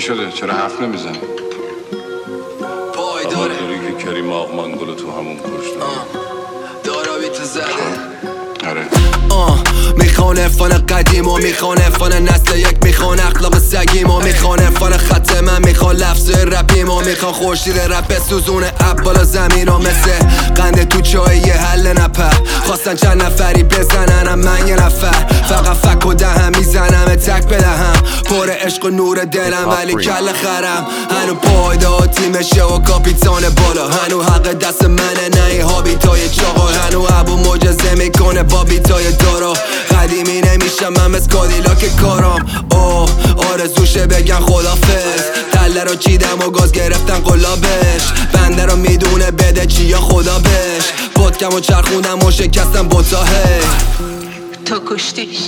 شده؟ چرا حرف نمیزنی؟ پای داره داری که کریم آقمنگل تو همون کشته دارابی تو زده آره میخوان عرفان قدیم و میخوان عرفان نسل یک، میخوان اخلاق سگیم و میخوان عرفان خط من، میخوان لفظ رپیم و میخوان خورشید رپ سوزونه اب بالا زمین و مثل قند تو چای یه حل نپر. خواستن چند نفری بزننم من یه نفر، فقط فک و دهم میزنم تک بدهم، پر عشق و نور دلم ولی کل خرم. هنو پایدار تیمشه و کاپیتان بالا، هنو حق دست منه نه این هابیتای چاقا، هنو ابو معجزه میکنه با بیتای دارا. قدیمی نمیشم من مثل کادیلاک کارام، اوه آرزوشه بگن خدافظ. تله رو چیدم و گاز گرفتن قلابش، بنده رو میدونه بده چی یا خدا بش. پدکم و چرخوندم و شکستم بوتا هی. تو کشتیش؟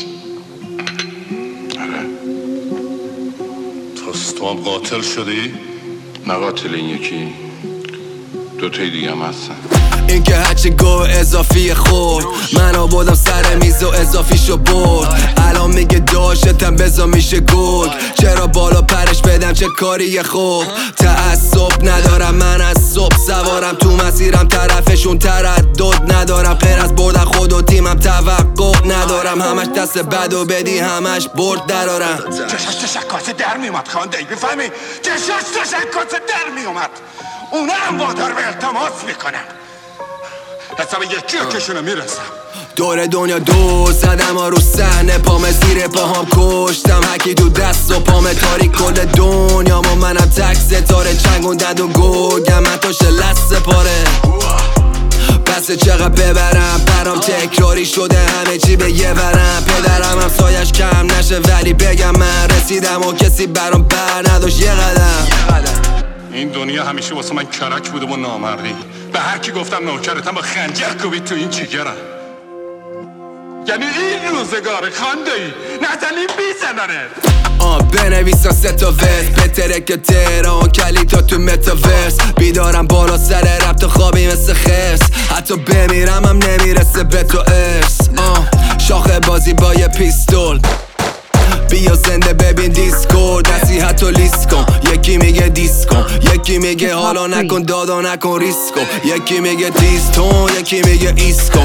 آره تو هم قاتل شدی؟ نه قاتل این یکی، دوتای دیگه هم هستن. این که هرچی گو اضافی خورد، من آبادم سر میز و اضافیشو برد. الان میگه داشتم بزا میشه گرگ، چرا بالا پرش بدم چه کاریه خوب. تعصب ندارم من از صبح سوارم تو مسیرم، طرفشون تردد ندارم، غیر از بردن خود و تیمم توقع ندارم. همش دست بد و بدی همش برد درارم. چشاش تشکات در میومد خانده ای بفهمی، چشاش تشکات در میومد، اونا هم وادار به التماس میکنم، حساب یکی کشونو میرسم. دور دنیا دور زدم ها رو صحنه، پام زیر پاهام کشتم هکی تو دست و پام تاریک کل دنیا ما، منم تک ستاره چنگوندد و گرگم من تاش لسه پاره. بسه چقدر ببرم برام تکراری شده همه چی به یه ورم، پدرم هم سایش کم نشه ولی بگم من رسیدم و کسی برام بر نداشت یه قدم. این دنیا همیشه واسه من کرک بوده و نامردی، به هر کی گفتم نوکرتم با خنجر کوبید تو این جگرم. یعنی این روزگار خانده ای نزنی بیزننه. بنویسم سه تا ورس بهتره که تهران کلیتا تو متاورس. بیدارم بالا سر رب تا خوابی مثل خرس، حتی بمیرم هم نمیرسه به تو ارس. شاخه بازی با یه پیستول، بیا زنده ببین دیسکورد، نصیحت و لیست کن. یکی میگه دیس کن، یکی میگه حالا نکن دادا نکن ریسک کن، یکی میگه دیستون، یکی میگه ایست کن.